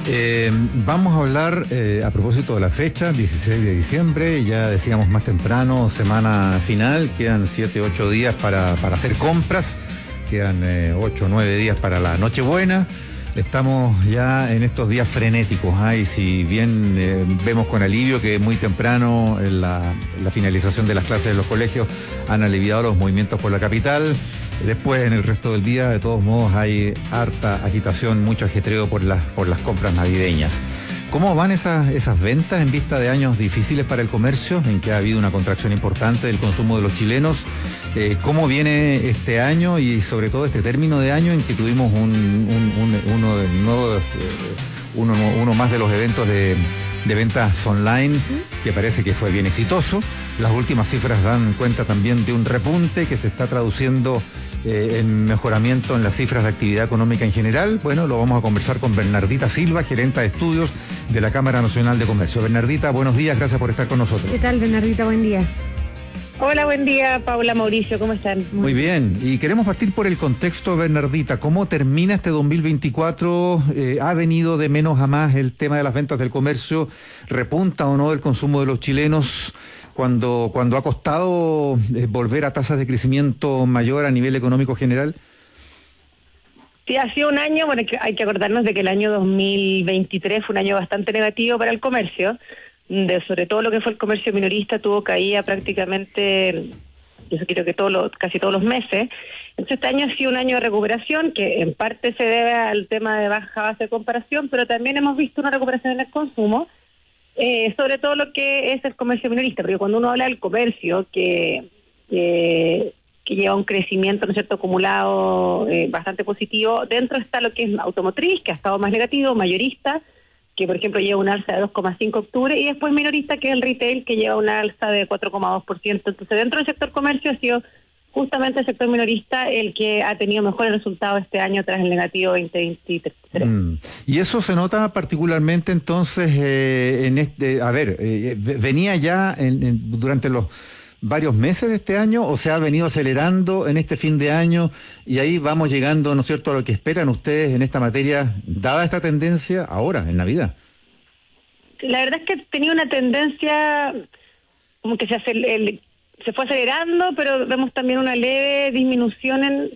Vamos a hablar a propósito de la fecha, 16 de diciembre, ya decíamos más temprano, semana final, quedan 7, 8 días para hacer compras, quedan 8 o 9 días para la Nochebuena. Estamos ya en estos días frenéticos, y si bien vemos con alivio que muy temprano en la finalización de las clases de los colegios han aliviado los movimientos por la capital, después en el resto del día de todos modos hay harta agitación, mucho ajetreo por las compras navideñas. ¿Cómo van esas ventas en vista de años difíciles para el comercio, en que ha habido una contracción importante del consumo de los chilenos? ¿Cómo viene este año y sobre todo este término de año en que tuvimos uno más de los eventos de ventas online, que parece que fue bien exitoso? Las últimas cifras dan cuenta también de un repunte que se está traduciendo en mejoramiento en las cifras de actividad económica en general. Bueno, lo vamos a conversar con Bernardita Silva, gerenta de estudios de la Cámara Nacional de Comercio. Bernardita, buenos días, gracias por estar con nosotros. ¿Qué tal, Bernardita? Buen día. Hola, buen día, Paula, Mauricio, ¿cómo están? Muy bien, y queremos partir por el contexto, Bernardita. ¿Cómo termina este 2024? ¿Ha venido de menos a más el tema de las ventas del comercio? ¿Repunta o no el consumo de los chilenos cuando ha costado volver a tasas de crecimiento mayor a nivel económico general? Sí, ha sido un año, bueno, hay que acordarnos de que el año 2023 fue un año bastante negativo para el comercio. Sobre todo lo que fue el comercio minorista tuvo caída prácticamente, yo creo que casi todos los meses. Entonces este año ha sido un año de recuperación que en parte se debe al tema de baja base de comparación, pero también hemos visto una recuperación en el consumo, sobre todo lo que es el comercio minorista, porque cuando uno habla del comercio que lleva un crecimiento, ¿no es cierto?, acumulado bastante positivo, dentro está lo que es automotriz, que ha estado más negativo, mayorista, que por ejemplo lleva un alza de 2,5 octubre, y después minorista, que es el retail, que lleva una alza de 4,2%. Entonces dentro del sector comercio ha sido justamente el sector minorista el que ha tenido mejores resultados este año tras el negativo 2023. Y eso se nota particularmente entonces venía ya durante los varios meses de este año, o se ha venido acelerando en este fin de año, y ahí vamos llegando, ¿no es cierto?, a lo que esperan ustedes en esta materia, dada esta tendencia ahora, en Navidad. La verdad es que tenía una tendencia como que se fue acelerando, pero vemos también una leve disminución en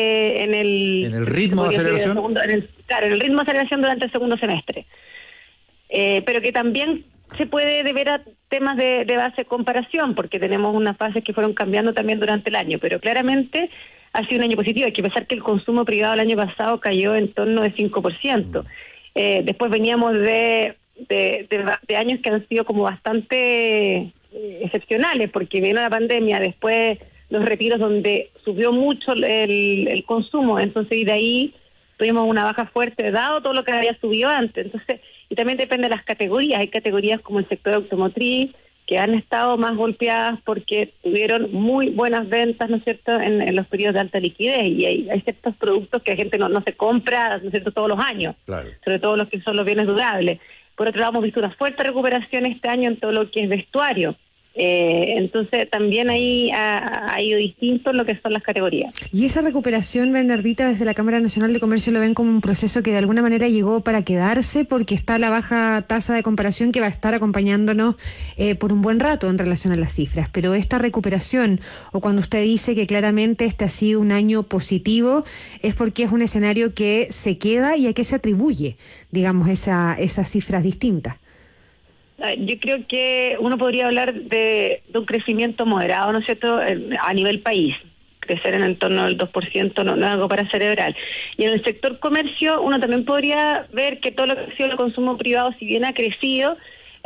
el ritmo de aceleración. En el ritmo de aceleración durante el segundo semestre. Pero que también se puede deber a temas de base de comparación, porque tenemos unas fases que fueron cambiando también durante el año, pero claramente ha sido un año positivo. Hay que pensar que el consumo privado el año pasado cayó en torno de 5%. Después veníamos de años que han sido como bastante excepcionales, porque vino la pandemia, después los retiros donde subió mucho el consumo, entonces y de ahí tuvimos una baja fuerte, dado todo lo que había subido antes. Entonces, y también depende de las categorías. Hay categorías como el sector automotriz que han estado más golpeadas porque tuvieron muy buenas ventas, ¿no es cierto?, en los periodos de alta liquidez, y hay ciertos productos que la gente no se compra, ¿no es cierto?, todos los años, claro, sobre todo los que son los bienes durables. Por otro lado, hemos visto una fuerte recuperación este año en todo lo que es vestuario. Entonces también ahí ha ido distinto en lo que son las categorías. Y esa recuperación, Bernardita, desde la Cámara Nacional de Comercio lo ven como un proceso que de alguna manera llegó para quedarse, porque está la baja tasa de comparación que va a estar acompañándonos por un buen rato en relación a las cifras. Pero esta recuperación, o cuando usted dice que claramente este ha sido un año positivo, es porque es un escenario que se queda, y a qué se atribuye, digamos, esas cifras distintas. Yo creo que uno podría hablar de un crecimiento moderado, ¿no es cierto?, a nivel país. Crecer en el torno del 2% no es algo para celebrar. Y en el sector comercio uno también podría ver que todo lo que ha sido el consumo privado, si bien ha crecido,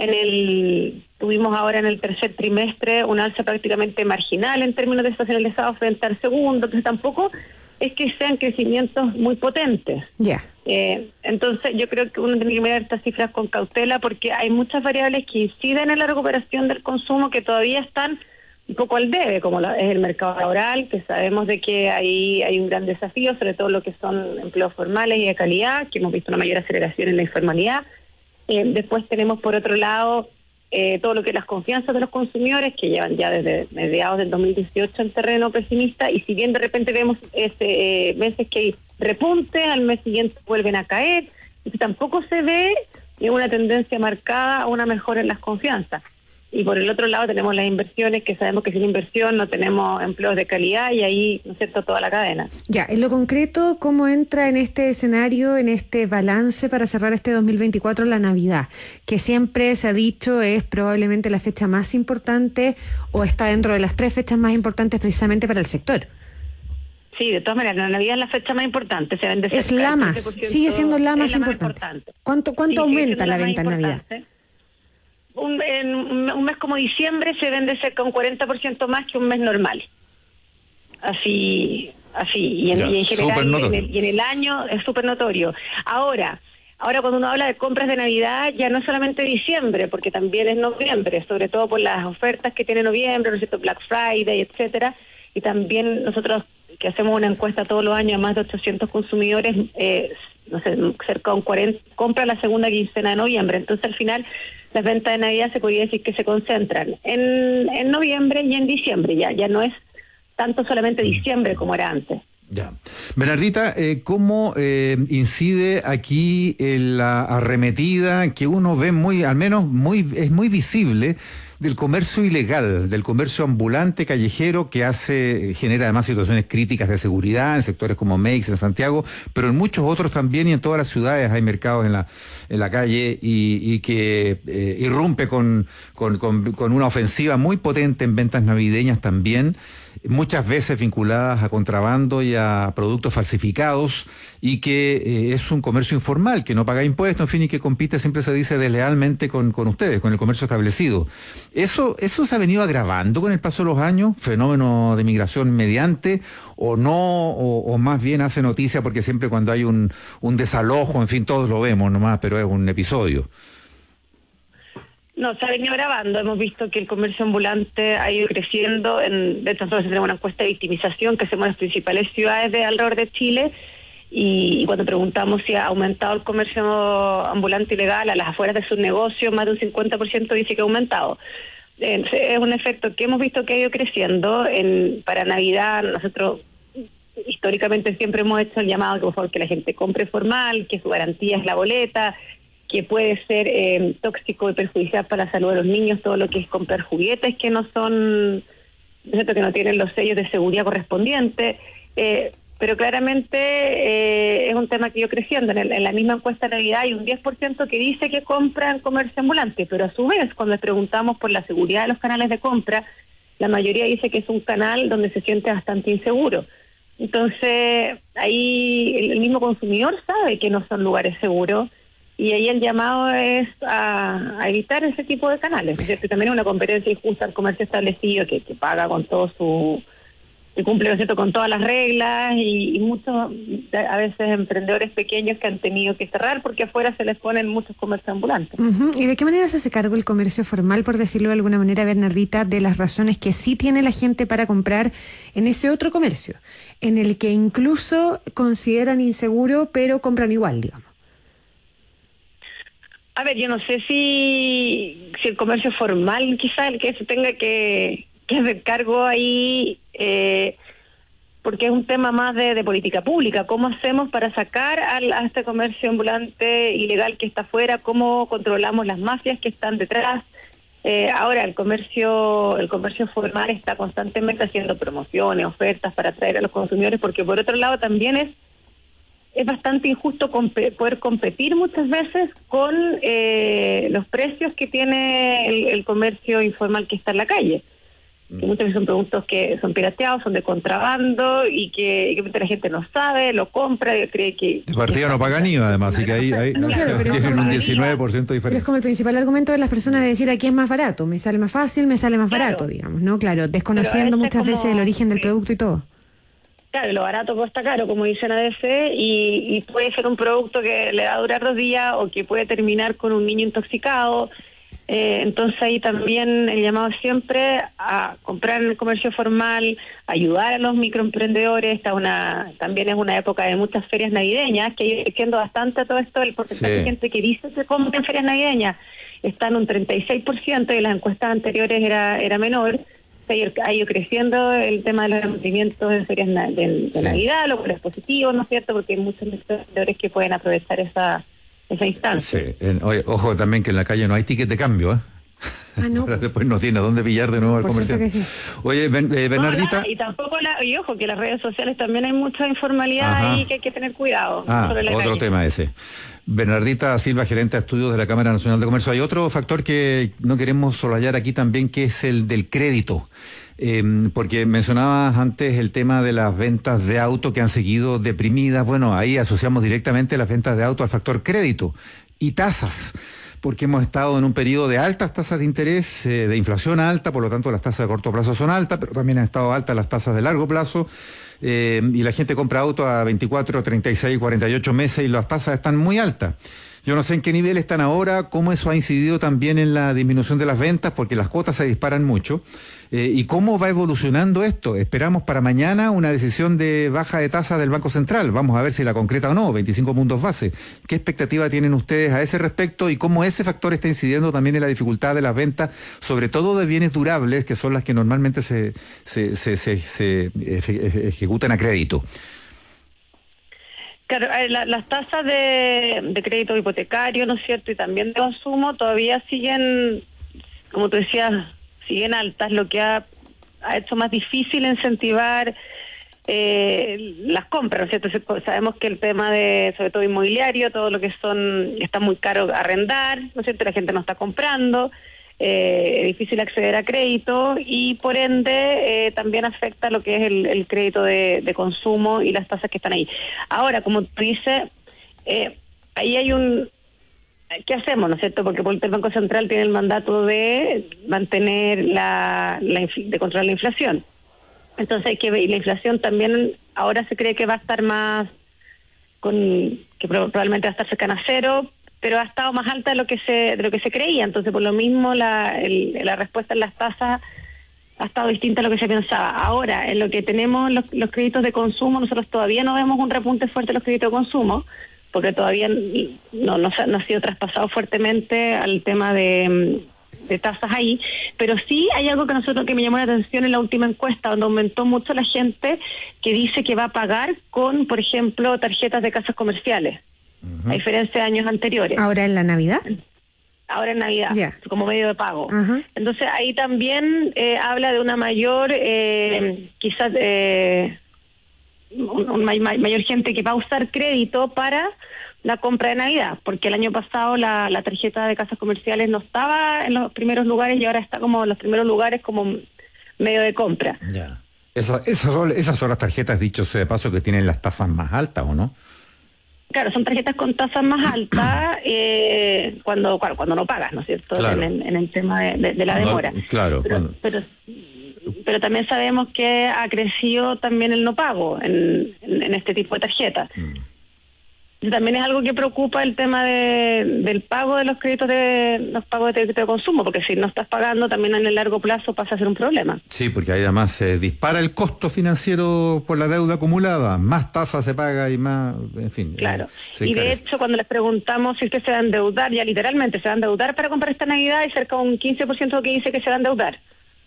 tuvimos ahora en el tercer trimestre un alza prácticamente marginal en términos de estacionalizados frente al segundo, entonces tampoco es que sean crecimientos muy potentes. Ya. Entonces yo creo que uno tiene que mirar estas cifras con cautela, porque hay muchas variables que inciden en la recuperación del consumo que todavía están un poco al debe, como es el mercado laboral, que sabemos de que ahí hay un gran desafío, sobre todo lo que son empleos formales y de calidad, que hemos visto una mayor aceleración en la informalidad. Después tenemos por otro lado todo lo que es las confianzas de los consumidores, que llevan ya desde mediados del 2018 en terreno pesimista, y si bien de repente vemos meses que hay repunte, al mes siguiente vuelven a caer, Entonces, tampoco se ve una tendencia marcada a una mejora en las confianzas. Y por el otro lado tenemos las inversiones, que sabemos que sin inversión no tenemos empleos de calidad, y ahí, ¿no es cierto?, toda la cadena. Ya, en lo concreto, ¿cómo entra en este escenario, en este balance para cerrar este 2024 la Navidad? Que siempre se ha dicho es probablemente la fecha más importante, o está dentro de las 3 fechas más importantes precisamente para el sector. Sí, de todas maneras, la Navidad es la fecha más importante. Se vende es la más, sigue siendo la más importante. ¿Cuánto aumenta la venta en Navidad? En un mes como diciembre se vende cerca un 40% más que un mes normal. Así, y en general, y en el año es súper notorio. Ahora cuando uno habla de compras de Navidad, ya no es solamente diciembre, porque también es noviembre, sobre todo por las ofertas que tiene noviembre, ¿no es cierto?, Black Friday, etcétera. Y también nosotros, que hacemos una encuesta todos los años a más de 800 consumidores, cerca de un 40, compra la segunda quincena de noviembre. Entonces, al final, las ventas de Navidad se podría decir que se concentran en noviembre y en diciembre. Ya no es tanto solamente diciembre como era antes. Ya. Bernardita, ¿cómo incide aquí la arremetida que uno ve es muy visible del comercio ilegal, del comercio ambulante, callejero, que genera además situaciones críticas de seguridad en sectores como Meix, en Santiago, pero en muchos otros también, y en todas las ciudades hay mercados en la calle, y que irrumpe con una ofensiva muy potente en ventas navideñas también, muchas veces vinculadas a contrabando y a productos falsificados, y que es un comercio informal, que no paga impuestos, en fin, y que compite, siempre se dice, deslealmente con ustedes, con el comercio establecido. ¿Eso se ha venido agravando con el paso de los años? ¿Fenómeno de migración mediante? ¿O no? ¿O más bien hace noticia porque siempre cuando hay un desalojo, en fin, todos lo vemos nomás, pero es un episodio? No, se ha venido grabando. Hemos visto que el comercio ambulante ha ido creciendo. De hecho, nosotros tenemos una encuesta de victimización que hacemos en las principales ciudades de alrededor de Chile, y cuando preguntamos si ha aumentado el comercio ambulante ilegal a las afueras de sus negocios, más de un 50% dice que ha aumentado. Es un efecto que hemos visto que ha ido creciendo. Para Navidad, nosotros históricamente siempre hemos hecho el llamado que por favor que la gente compre formal, que su garantía es la boleta, que puede ser tóxico y perjudicial para la salud de los niños todo lo que es comprar juguetes que no son, ¿cierto?, que no tienen los sellos de seguridad correspondientes, pero claramente es un tema que ido creciendo. En la misma encuesta de Navidad hay un 10% que dice que compra en comercio ambulante, pero a su vez, cuando les preguntamos por la seguridad de los canales de compra, la mayoría dice que es un canal donde se siente bastante inseguro. Entonces, ahí el mismo consumidor sabe que no son lugares seguros, y ahí el llamado es a evitar ese tipo de canales. ¿Cierto? También es una competencia injusta al comercio establecido que paga con todo que cumple, ¿no es cierto?, con todas las reglas, y muchos, a veces, emprendedores pequeños que han tenido que cerrar porque afuera se les ponen muchos comercios ambulantes. Uh-huh. ¿Y de qué manera se hace cargo el comercio formal, por decirlo de alguna manera, Bernardita, de las razones que sí tiene la gente para comprar en ese otro comercio, en el que incluso consideran inseguro, pero compran igual, digamos? A ver, yo no sé si el comercio formal quizá el que se tenga que hacer cargo ahí, porque es un tema más de política pública. ¿Cómo hacemos para sacar a este comercio ambulante ilegal que está afuera? ¿Cómo controlamos las mafias que están detrás? Ahora el comercio formal está constantemente haciendo promociones, ofertas para atraer a los consumidores, porque por otro lado también es bastante injusto poder competir muchas veces con los precios que tiene el comercio informal que está en la calle. Que muchas veces son productos que son pirateados, son de contrabando, y que la gente no sabe, lo compra y cree que... De partida no pagan IVA, además, así que ahí tienen un 19% de diferencia. Pero es como el principal argumento de las personas de decir: aquí es más barato, me sale más fácil, me sale más barato, digamos, ¿no? Claro, desconociendo muchas veces el origen del producto y todo. Claro, lo barato cuesta caro, como dicen a veces, y puede ser un producto que le va a durar 2 días o que puede terminar con un niño intoxicado. Entonces ahí también el llamado siempre a comprar en el comercio formal, ayudar a los microemprendedores. También es una época de muchas ferias navideñas, que ha ido creciendo bastante todo esto. El porcentaje de gente que dice que compra en ferias navideñas está en un 36%, y las encuestas anteriores era menor. Ha ido creciendo el tema de los emprendimientos en ferias de Navidad, lo cual es positivo, ¿no es cierto?, porque hay muchos emprendedores que pueden aprovechar instancia. Sí. Oye, ojo también que en la calle no hay ticket de cambio, ¿eh? No. Después no tiene dónde pillar de nuevo al comerciante. Que sí. Oye, Bernardita. Y tampoco, y ojo, que en las redes sociales también hay mucha informalidad ahí que hay que tener cuidado. Otro tema ese. Bernardita Silva, gerente de estudios de la Cámara Nacional de Comercio. Hay otro factor que no queremos soslayar aquí también, que es el del crédito. Porque mencionabas antes el tema de las ventas de auto que han seguido deprimidas. Bueno, ahí asociamos directamente las ventas de auto al factor crédito y tasas, porque hemos estado en un periodo de altas tasas de interés, de inflación alta, por lo tanto las tasas de corto plazo son altas, pero también han estado altas las tasas de largo plazo, y la gente compra autos a 24, 36, 48 meses y las tasas están muy altas. Yo no sé en qué nivel están ahora, cómo eso ha incidido también en la disminución de las ventas, porque las cuotas se disparan mucho, y cómo va evolucionando esto. Esperamos para mañana una decisión de baja de tasa del Banco Central. Vamos a ver si la concreta o no, 25 puntos base. ¿Qué expectativa tienen ustedes a ese respecto y cómo ese factor está incidiendo también en la dificultad de las ventas, sobre todo de bienes durables, que son las que normalmente se ejecutan a crédito? Claro, las tasas de crédito hipotecario, ¿no es cierto?, y también de consumo todavía siguen, como tú decías, siguen altas, lo que ha hecho más difícil incentivar las compras, ¿no es cierto? Sabemos que el tema de, sobre todo inmobiliario, todo lo que está muy caro arrendar, ¿no es cierto?, la gente no está comprando, es difícil acceder a crédito y por ende también afecta lo que es el crédito de consumo y las tasas que están ahí. Ahora, como tú dices, ahí hay ¿qué hacemos, no es cierto? Porque el Banco Central tiene el mandato de mantener de controlar la inflación. Entonces hay que ver, y la inflación también ahora se cree que va a estar que probablemente va a estar cercana a cero, pero ha estado más alta de lo que se creía. Entonces, por lo mismo, la respuesta en las tasas ha estado distinta a lo que se pensaba. Ahora, en lo que tenemos los créditos de consumo, nosotros todavía no vemos un repunte fuerte de los créditos de consumo, porque todavía no ha sido traspasado fuertemente al tema de tasas ahí, pero sí hay algo que me llamó la atención en la última encuesta, donde aumentó mucho la gente que dice que va a pagar con, por ejemplo, tarjetas de casas comerciales, a diferencia de años anteriores. ¿Ahora en la Navidad? Ahora en Navidad, como medio de pago. Entonces ahí también habla de una mayor, quizás mayor gente que va a usar crédito para la compra de Navidad, porque el año pasado la tarjeta de casas comerciales no estaba en los primeros lugares y ahora está como en los primeros lugares como medio de compra. Ya. Esas son las tarjetas, dicho sea de paso, que tienen las tasas más altas, ¿o no? Claro, son tarjetas con tasas más altas cuando no pagas, ¿no es cierto? Claro. En el tema de la demora. Claro. Pero también sabemos que ha crecido también el no pago en este tipo de tarjetas. Y también es algo que preocupa el tema del pago de los créditos los pagos de crédito de consumo, porque si no estás pagando también en el largo plazo pasa a ser un problema. Sí, porque ahí además se dispara el costo financiero por la deuda acumulada, más tasa se paga y más, en fin. Claro, y de hecho cuando les preguntamos si usted se va a endeudar, ya literalmente se va a endeudar para comprar esta Navidad, y cerca de un 15% que dice que se va a endeudar.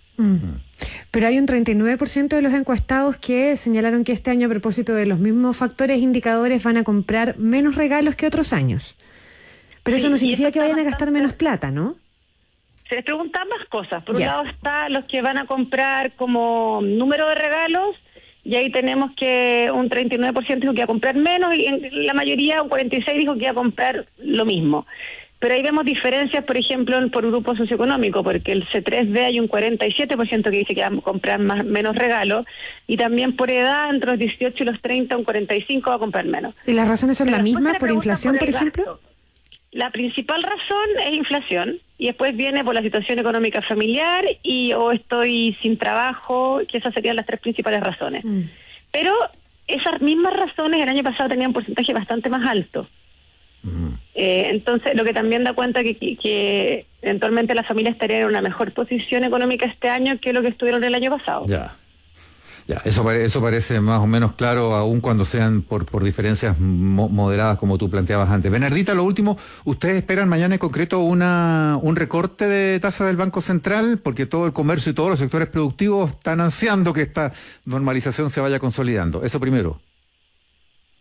Pero hay un 39% de los encuestados que señalaron que este año, a propósito de los mismos factores indicadores, van a comprar menos regalos que otros años. Pero eso no significa que vayan a gastar menos plata, ¿no? Se les preguntan más cosas. Por un lado está los que van a comprar como número de regalos, y ahí tenemos que un 39% dijo que iba a comprar menos, y en la mayoría, un 46% dijo que iba a comprar lo mismo. Pero ahí vemos diferencias, por ejemplo, por grupo socioeconómico, porque el C3D hay un 47% que dice que va a comprar menos regalos, y también por edad, entre los 18 y los 30, un 45% va a comprar menos. ¿Y las razones son las mismas, por inflación, por ejemplo? Gasto. La principal razón es inflación, y después viene por la situación económica familiar o estoy sin trabajo, que esas serían las tres principales razones. Pero esas mismas razones el año pasado tenían un porcentaje bastante más alto. Entonces, lo que también da cuenta que eventualmente las familias estarían en una mejor posición económica este año que lo que estuvieron el año pasado. Ya, eso parece más o menos claro, aun cuando sean por diferencias moderadas, como tú planteabas antes. Bernardita, lo último, ¿ustedes esperan mañana en concreto un recorte de tasa del Banco Central? Porque todo el comercio y todos los sectores productivos están ansiando que esta normalización se vaya consolidando. Eso primero.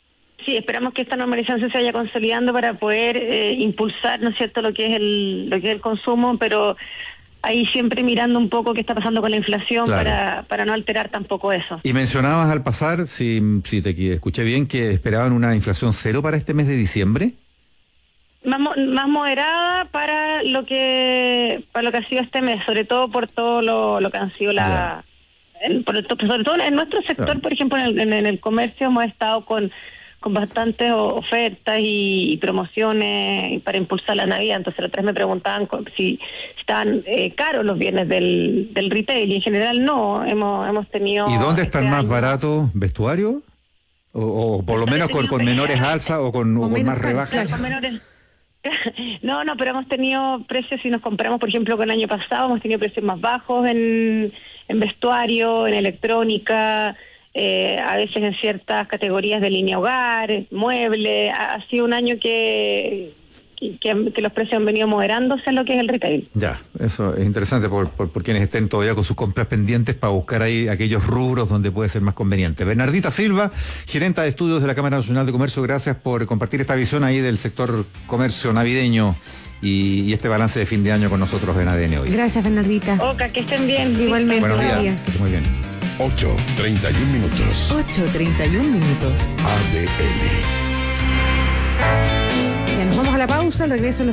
Sí, esperamos que esta normalización se vaya consolidando para poder impulsar, ¿no es cierto?, lo que es el consumo, pero ahí siempre mirando un poco qué está pasando con la inflación, claro, para no alterar tampoco eso. Y mencionabas al pasar, si te escuché bien, que esperaban una inflación cero para este mes de diciembre. Más moderada para lo que ha sido este mes, sobre todo por todo lo que han sido sobre todo en nuestro sector, claro. Por ejemplo, en el comercio hemos estado con bastantes ofertas y promociones para impulsar la Navidad. Entonces, la otra vez me preguntaban si estaban caros los bienes del retail, y en general no, hemos tenido... ¿Y dónde están más baratos? ¿Vestuario? ¿O por lo menos con menores alzas o con más rebajas? Con menores... No, pero hemos tenido precios, si nos comparamos, por ejemplo, con el año pasado, hemos tenido precios más bajos en vestuario, en electrónica, a veces en ciertas categorías de línea hogar, muebles. Ha sido un año que los precios han venido moderándose en lo que es el retail. Ya, eso es interesante por quienes estén todavía con sus compras pendientes para buscar ahí aquellos rubros donde puede ser más conveniente. Bernardita Silva, gerenta de estudios de la Cámara Nacional de Comercio, gracias por compartir esta visión ahí del sector comercio navideño y este balance de fin de año con nosotros en ADN hoy. Gracias, Bernardita. Oca, que estén bien. Igualmente. Buenos días. Que estén muy bien. 8:31 minutos. 8:31 minutos. ADN. Ya nos vamos a la pausa, al regreso